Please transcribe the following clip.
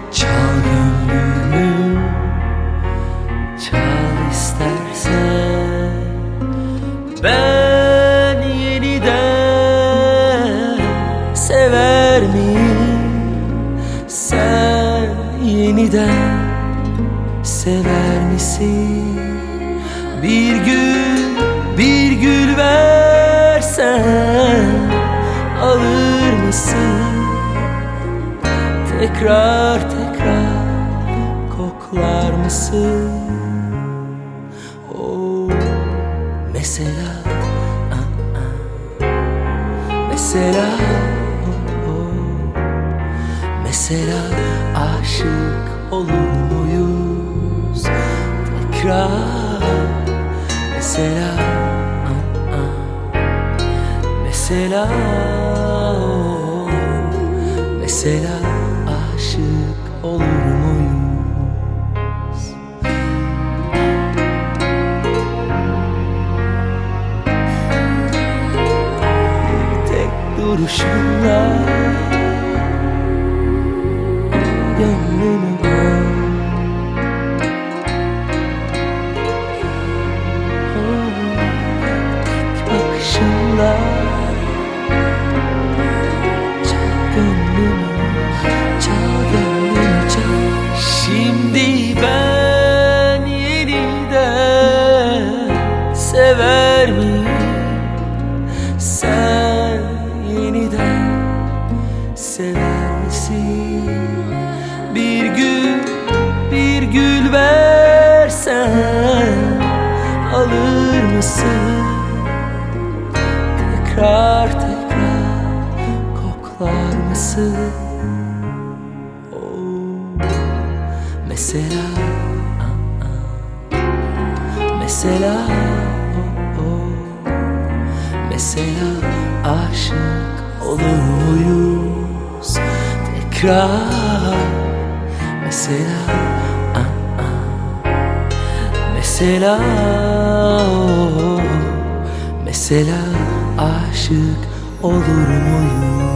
Çal gönlümü, çal istersen. Ben yeniden sever miyim? Sen yeniden sever misin? Bir gül versen alır mısın? Tekrar koklar mısın? Oh, mesela mesela mesela aşık olur muyuz tekrar? Mesela mesela mesela aşık olur muyuz? Tek duruşunla gönlümü al. Tek bakışınla çal gönlümü, çal gönlümü, çal. Şimdi ben yeniden sever miyim? Sen yeniden sever misin? Bir gül versen alır mısın? Tekrar koklar mısın? Oh, mesela mesela mesela aşık olur muyuz tekrar? Mesela mesela mesela aşık olur muyuz?